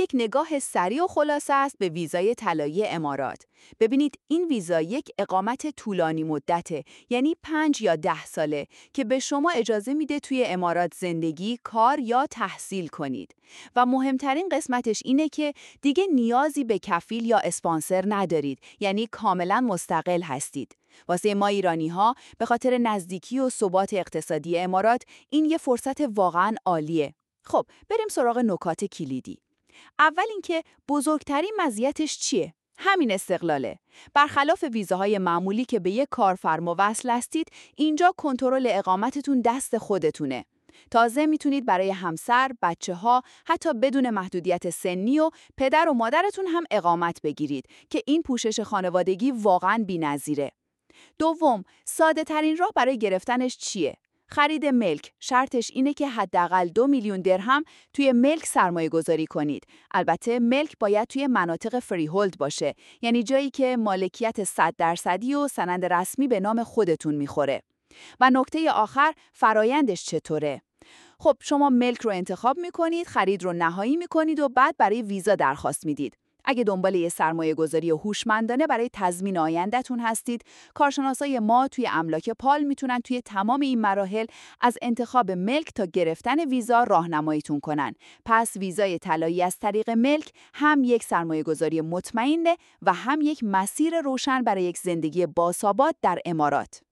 یک نگاه سریع و خلاصه است به ویزای طلایی امارات. ببینید این ویزا یک اقامت طولانی مدته، یعنی 5 یا 10 ساله که به شما اجازه میده توی امارات زندگی، کار یا تحصیل کنید. و مهمترین قسمتش اینه که دیگه نیازی به کفیل یا اسپانسر ندارید، یعنی کاملا مستقل هستید. واسه ما ایرانی‌ها به خاطر نزدیکی و ثبات اقتصادی امارات این یه فرصت واقعاً عالیه. خب بریم سراغ نکات کلیدی. اول اینکه بزرگترین مزیتش چیه؟ همین استقلاله. برخلاف ویزاهای معمولی که به یک کارفرما وصل هستید، اینجا کنترل اقامتتون دست خودتونه. تازه میتونید برای همسر، بچه‌ها، حتی بدون محدودیت سنی و پدر و مادرتون هم اقامت بگیرید که این پوشش خانوادگی واقعاً بی‌نظیره. دوم، ساده ترین راه برای گرفتنش چیه؟ خرید ملک. شرطش اینه که حداقل 2 میلیون درهم توی ملک سرمایه گذاری کنید. البته ملک باید توی مناطق فریهولد باشه، یعنی جایی که مالکیت 100% و سند رسمی به نام خودتون میخوره. و نکته آخر، فرایندش چطوره؟ خب شما ملک رو انتخاب میکنید، خرید رو نهایی میکنید و بعد برای ویزا درخواست میدید. اگه دنبال یه سرمایه‌گذاری هوشمندانه برای تضمین آینده‌تون هستید، کارشناسای ما توی املاک پال میتونن توی تمام این مراحل از انتخاب ملک تا گرفتن ویزا راهنماییتون کنن. پس ویزای طلایی از طریق ملک هم یک سرمایه‌گذاری مطمئنه و هم یک مسیر روشن برای یک زندگی باثبات در امارات.